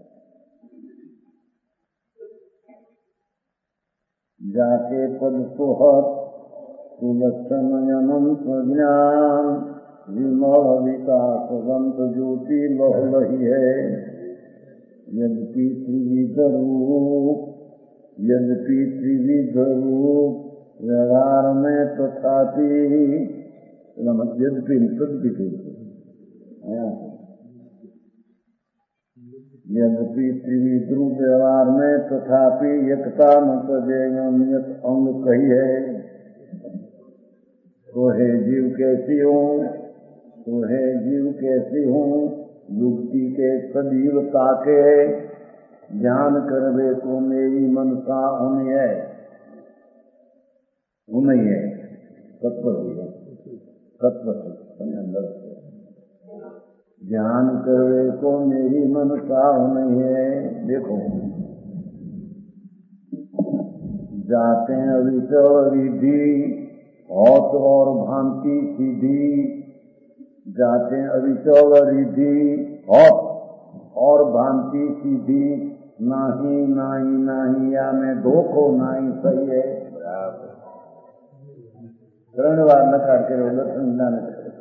જાકે પદ સોહત સુલક્ષણ અનંત જ્ઞાન विमल विकास वंत ज्योति लह लही है यद्यपि त्रिविध रूप यद्यपि त्रिविध रूप व्यवहार में तथापि यद्यपि तद्यपि यद्यपि त्रिविध रूप व्यवहार में तथापि एकता न तजेयत अंग कही है तो है जीव कैसी हूँ तो है जीव कैसी हूँ युक्ति के सजीवता के ध्यान करवे को मेरी मनसा उन है उन है तत्व तत्व अंदर ध्यान करवे को मेरी मनसा उन है। देखो जाते अविचल रिद्धि होत और भांति सीधी, जाते अविचल रिद्धि होत और भांति सीधी, नाही नाही नाही या में धोखो नाही सही है। ત્રણ વાર નકાર કર્યો લક્ષણ જ્ઞાન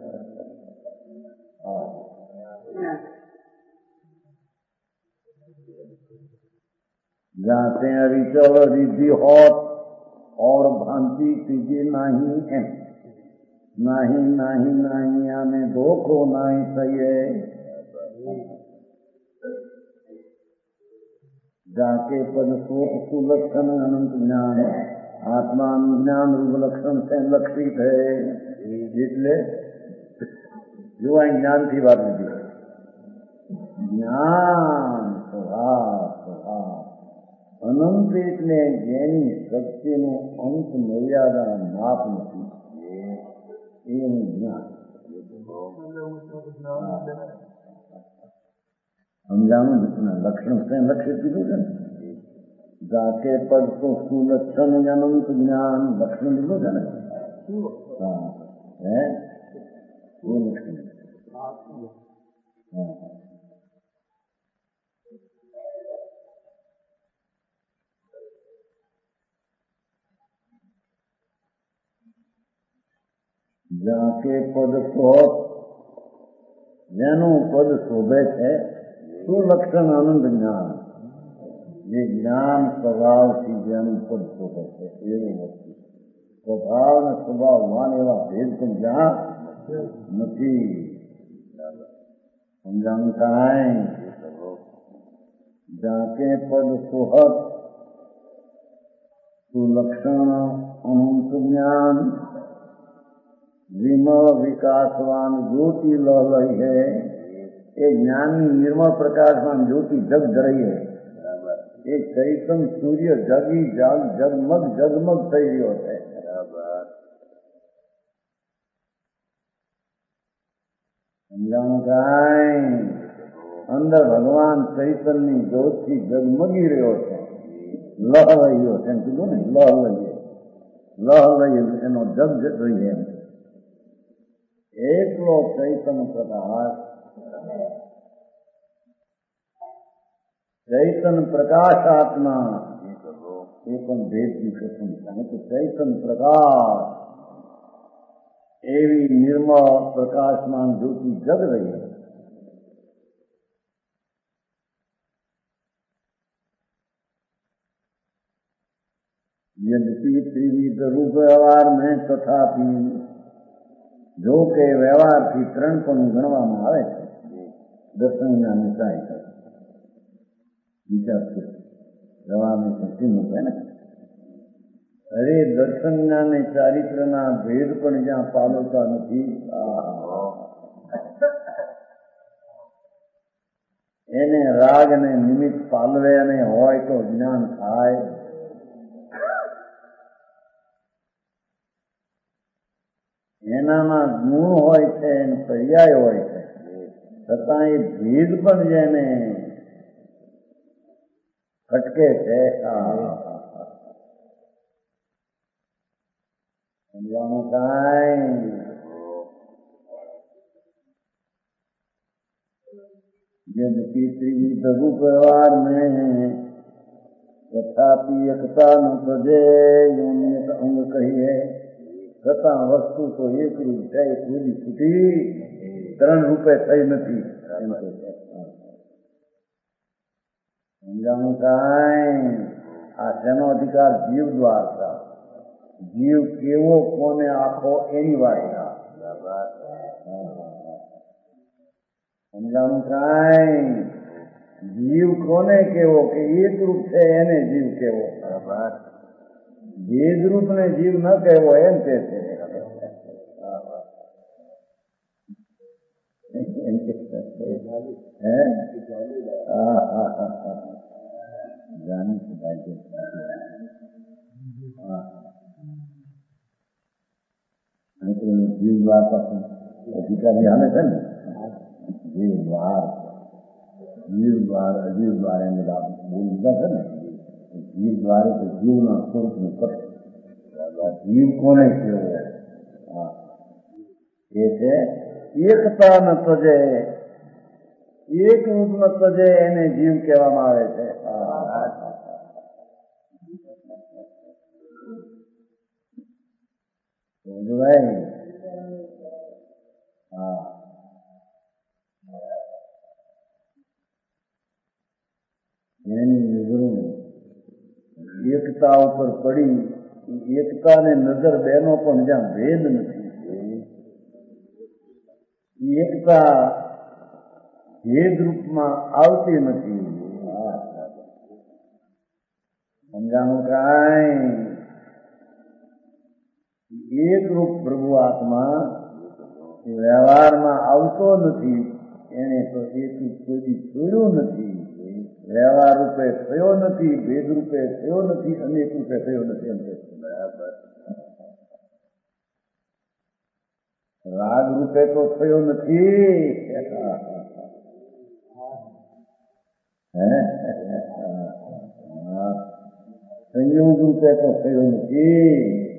जाते अविचल रिद्धि होत और भांति सीधी नहीं है, नहीं नहीं नहीं या में धोखो नहीं सही है। जाके पद सोप सुलक्षण अनंत ज्ञान आत्मा ज्ञान रूप लक्षण से लक्षित है। એટલે જો આ જ્ઞાન થી વાત નથી, જ્ઞાન સ્વભાવ સ્વભાવ અનંત એટલે જેની શક્તિનું અંત મર્યાદા માપ નથી એનું જ્ઞાન સમજાણું લક્ષણ से લક્ષિત કીધું છે ને। जाके पद को सुलक्षण अनंत ज्ञान लक्षण लिखो है ना। हाँ है वो लक्षण। हाँ जाके पद को જેનું પદ શોભે છે સુલક્ષણ આનંદ જ્ઞાન, ये ज्ञान स्वभाव થી જેનું પદ શોભે છે એવું વસ્તુ સ્વભાવ ને સ્વભાવવાન એવા ભેદ પણ જ્યાં નથી। સમજાણું કાંઈ જાકે પદ સોહત સુલક્ષણ અનંત જ્ઞાન विमल विकासवान ज्योति लह रही है। ये ज्ञान निर्मल प्रकाशवान ज्योति जग रही है। ये चैतन सूर्य जगी जग जगमग जगमग થઈ રહ્યો છે। સમજાણું કાંઈ અંદર ભગવાન ચૈતન્ય જ્યોતિ જગમગી રહ્યો છે, લહ રહ્યો છે કીધું ને, લહ લઈએ લહ લઈએ એનો જગ જગ રહી એમ એકલો ચૈતન્ય પ્રકાશ चैतन्य प्रकाश आत्मा ये पण भेद की कसम है तो चैतन्य प्रकाश एवी निर्मल प्रकाशमान ज्योति जग रही है। यद्यपि त्रिविध रूप व्यवहार में तथापि जो के व्यवहार की त्रण पण गणवामां आवे छे दर्शन ज्ञान सहायता विचार व्यवहार में शक्ति है ना। अरे दर्शन ज्ञान ने चारित्र ना भेद पण ज्યાં પાલવતા નથી એને રાગ ને નિમિત્ત પાલવે અને હોય તો જ્ઞાન થાય। એનામાં ગુણ હોય છે અને પર્યાય હોય છે છતાં એ ભેદ પણ જેને खटके थे समझाणु कांई यद्यपि त्रिविध रूप व्यवहार में तथापि एकता न तजे योनियत अंग कही है। छता वस्तु तो एक रूप है, पूरी छुटी त्रण रूपे થઈ નથી। સમજાણું કાંઈ આ શેનો અધિકાર જીવ દ્વારા, જીવ કેવો કોને આખો એની વાર્તા। સમજાણું કાંઈ જીવ કોને કેવો કે એક રૂપ છે એને જીવ કેવો, ભેદ રૂપ ને જીવ ન કહેવો એમ કે છે। જાણી શકાય છે. હા અને પેલું જીવ દ્વાર પાસે અધિકારી હાલે છે ને, જીવ દ્વાર જીવ દ્વાર અજીવ દ્વાર એમ બધા બોલતા છે ને. જીવ દ્વારે તો જીવના સ્વરૂપનું કષ્ટ. જીવ કોને કહેવો? હા એ છે એકતા ન તજે, એક રૂપ ન તજે એને જીવ કહેવામાં આવે છે. હા એની નજરો એકતા ઉપર પડી, એકતા ને નજર બેનો પણ જ્યાં ભેદ નથી. એકતા ભેદ રૂપમાં આવતી નથી. સમજાણું કાંઈ? એક રૂપ પ્રભુ આત્મા વ્યવહારમાં આવતો નથી. એને તો એક કોઈ છોડ્યું નથી. વ્યવહાર રૂપે થયો નથી, ભેદ રૂપે થયો નથી, અનેક રૂપે થયો નથી. એમ કે બરાબર રાગ રૂપે તો થયો નથી. સંયોગ રૂપે તો થયો નથી.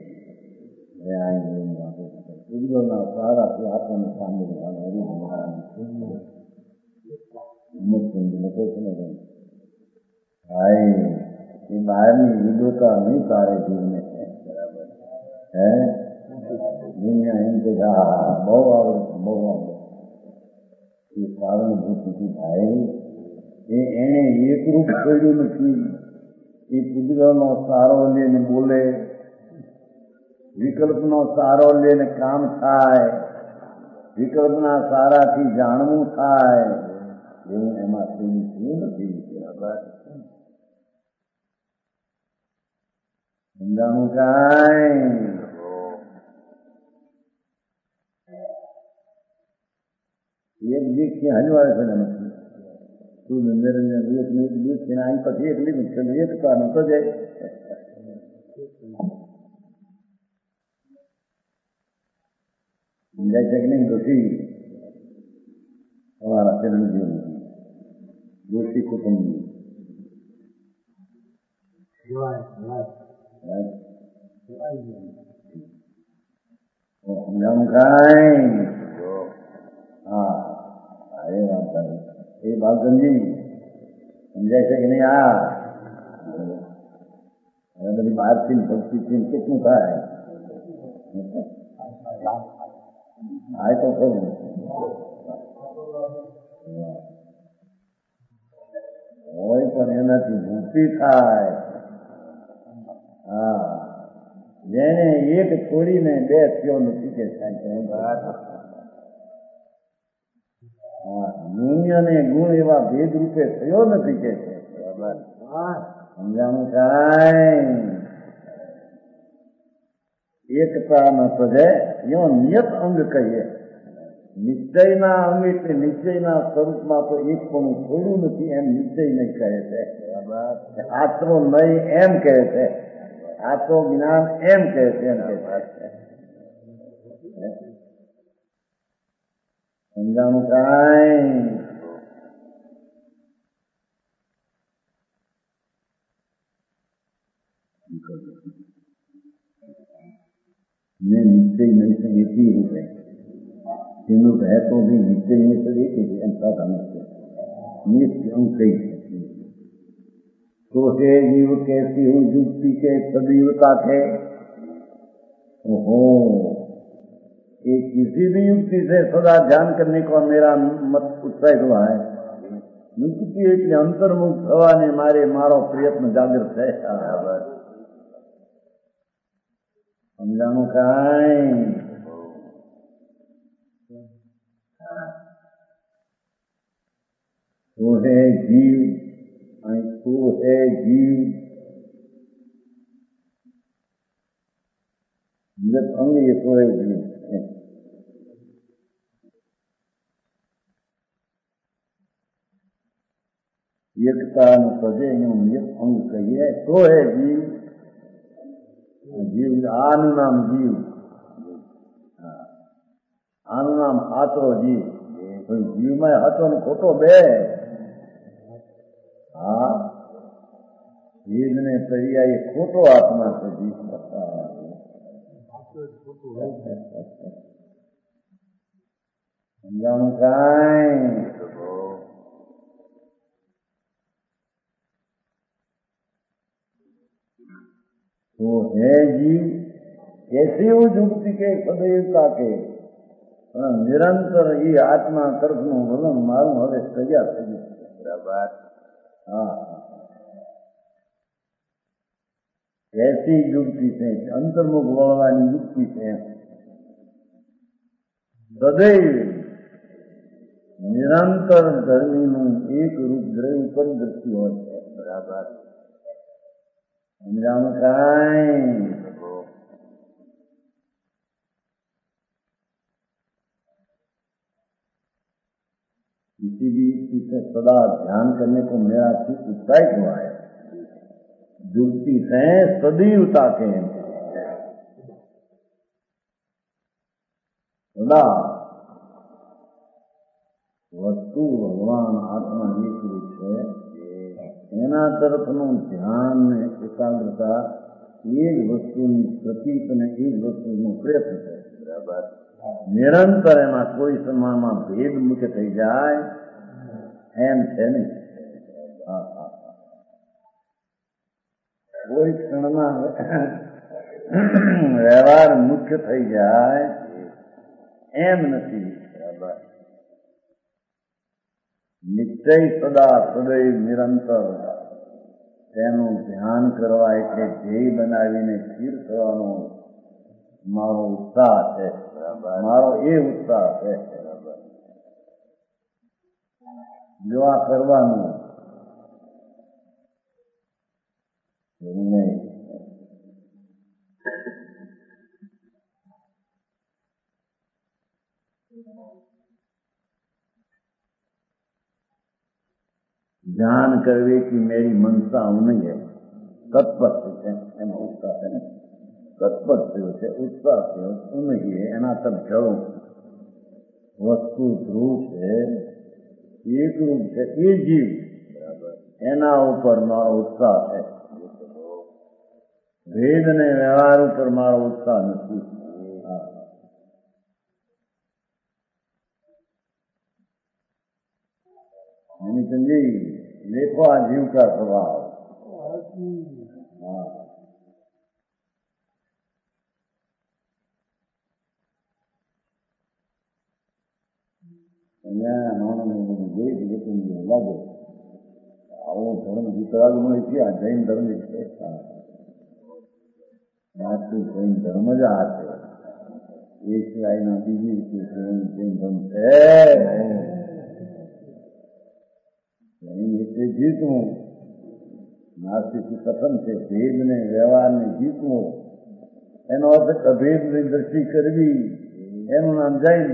ઉદ્ગવના સારાથી આપણને સાંભળવાનું ભાઈ એ બહારની વિદોતા નહીં તારે જીવને. હે દુનિયા એમ કે બહુ આવડે બહુ આવડે એ કારણભૂત નથી ભાઈ. એ એને એકરૂપ કર્યું નથી. એ પૂજવાનો સારો લઈને બોલે, વિકલ્પનો સારો લઈને કામ થાય, વિકલ્પના સારાથી જાણવું થાય. એવું એમાં થયું નથી. સમજાણું કાંઈ? એક દીક થી હજવાડે છે ને નથી. તું મેરે એક દીક છે અહીં પછી એક લીધું છે એક કારણ તો જાય. સમજાય છે કે નહીં? દોષી તમારા ચરણજીવ દોષી કુટુંબ સમજાણું કાંઈ? હા એ વાત ભાઈ એ વાત સમજી સમજાય છે કે નહીં? આ હવે બધી બહારથી ભક્તિથી કેટલું થાય? આ તો ખરું હોય પણ એનાથી ભૂતિ થાય. હા જેને એક છોડીને બે થયો નથી કે હા ગુણ અને ગુણ એવા ભેદ રૂપે થયો નથી કે છે. સમજાણું કાંઈ? એકતા ન તજે યો નિયત અંગ કહીએ. નિશ્ચયના અંગ એટલે નિશ્ચયના સ્વરૂપમાં તો એક પણ છોડ્યું નથી એમ નિશ્ચય નહીં કહે છે. આત્મો નહીં એમ કહે છે. આત્મો જ્ઞાન એમ કહે છે. એમ કે સમજાણું કાંઈ? मैं निश्चय नहीं से एक ही रूप है. तीनों है तो भी निश्चय में से एक ही अंतर समझते निश्चय अंग कई तो है जीव कैसी हो युक्ति के सदैवता थे. ओहो एक किसी भी युक्ति से सदा ध्यान करने को मेरा मत उत्साहित हुआ है. युक्ति એટલે અંતર્મુખ થવાને મારે મારો પ્રયત્ન જાગૃત છે. સમજાણું કાંઈ? તો હે જીવ અને તો હે જીવ જગત અંગ એ તો હે જીવ. એકતા સદેનું એક અંગ કહીએ તો હે જીવ. જીવ આનું નામ જીવ, આનું નામ સાચો જીવ. જીવમાં હતો ને ખોટો બે. હા, જીવ ને પર્યાય ખોટો આત્મા છે જીવ. સમજાણું કાંઈ? तो है जीव कैसे वो जुगती के सदैवता के निरंतर ये आत्मा तरफ નું વલણ મારું હવે તૈયાર થઈ ગયું. બરાબર. હા, ऐसी जुगती છે અંતર્મુખ વળવાની યુક્તિ છે. સદૈવ નિરંતર ધર્મીનું એક રૂપ દ્રવ્ય ઉપર દ્રષ્ટિ હોય છે. બરાબર. સમજાણું કાંઈ? किसी भी इसे सदा ध्यान करने को मेरा चित्त उत्साहित हुआ है. जुगती से सदैवता के सदा वस्तु भगवान आत्मा एक रूप है. એના તરફનું ધ્યાન ને એકાગ્રતા એ જ વસ્તુની પ્રતીક અને એ જ વસ્તુનો પ્રયત્ન છે. બરાબર. નિરંતર એમાં કોઈ સમયમાં ભેદ મુખ્ય થઈ જાય એમ છે નહીં. કોઈ ક્ષણમાં વ્યવહાર મુખ્ય થઈ જાય એમ નથી. બરાબર. નિશ્ચય સદા સદૈવ નિરંતર તેનું ધ્યાન કરવા એટલે ધ્યેય બનાવીને સ્થિર થવાનો મારો ઉત્સાહ છે. મારો એ ઉત્સાહ છે. જો આ કરવાનું નહીં. ध्यान करवे की मेरी मनसा नहीं है. तत्पर से एम उत्साह है. तत्पर से उत्साह से नहीं है. एना तब जाओ वस्तु ध्रुव है, एक रूप है, ये जीव. एना ऊपर मारो उत्साह है. भेद ने व्यवहार ऊपर मारो उत्साह नहीं. समझी? देखो आ जीव का स्वभाव. हाँ, જોઈ લેકિન લાગે આવો ધર્મ વિતરાગ મળે છે. આ જૈન ધર્મ છે. સાચું જૈન ધર્મ જ આ છે. એ સિવાયના બીજી જૈન ધર્મ છે. એટલે જીતવું નાસ્તિક કથન છે. ભેદ ને વ્યવહાર ને જીતવું એનો અર્થ અભેદ ની દ્રષ્ટિ કરવી એનું નામ જૈન.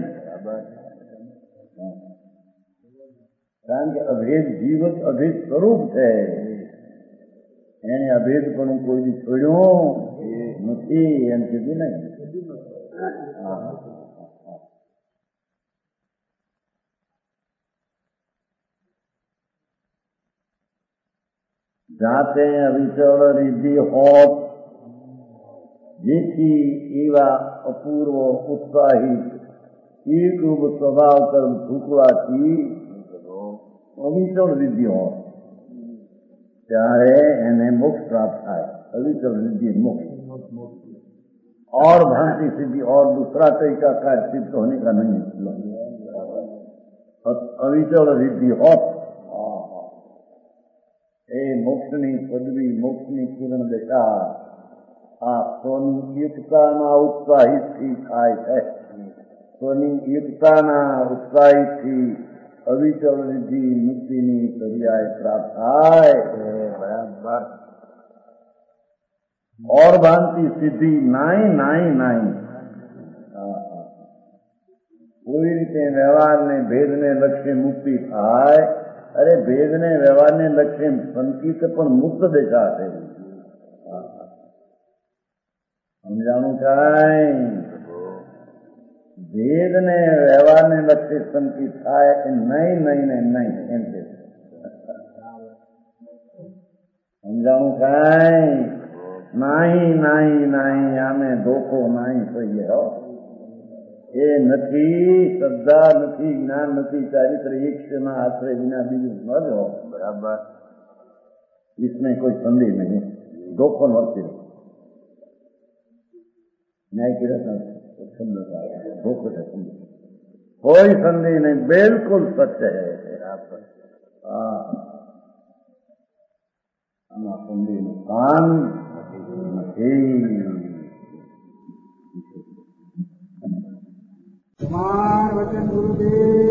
કારણ કે અભેદ જીવ જ અભેદ સ્વરૂપ છે. એને અભેદ પણ કોઈ દી છોડ્યું નથી એમ કીધું નહીં. જાતે અવિચળ રિદ્ધિ હોત જેથી એવા અપૂર્વ ઉત્સાહિત એકરૂપ સ્વભાવ તરફ ઝૂકવાથી અવિચળ રિદ્ધિ હોત ત્યારે એને મોક્ષ પ્રાપ્ત થાય. અવિચળ રિદ્ધિ मोक्ष. और भांति सिद्धि और दूसरा तरीका कार्य सिद्ध होने का नहीं. अविचल रिद्धि होत એ મોક્ષની પદવી મોક્ષની કિરણ દેખા આ સ્વની એકતાના ઉત્સાહિતથી થાય છે. સ્વની એકતાના ઉત્સાહિતથી અવિચળ રિદ્ધિ મુક્તિની પર્યાય પ્રાપ્ત થાય. બરાબર. और भांति सिद्धि नाई नाई नाई. કોઈ રીતે વ્યવહાર ને ભેદ ને લક્ષ્ય મુક્તિ થાય अरे भेद ने व्यवहार ने लक्ष्य संकित पण मुक्त दिशा છે સમજાણું કાંઈ भेद ने व्यवहार ने लक्ष्य संकित થાય એ નહીં નહીં ને નહીં એમ છે સમજાણું કાંઈ નહીં નહીં નહીં આમે ધોખો નહીં થઈએ હો એ નથી શ્રદ્ધા નથી જ્ઞાન નથી ચારિત્ર ઈક્ષના આશ્રય વિના બીજું ન જ હો બરાબર इसमें कोई संदेह नहीं धोखो नती न्याय की रचना धोखो है कोई संदेह नहीं बिल्कुल सत्य है संदेह कान
कुमार वचन गुरुदेव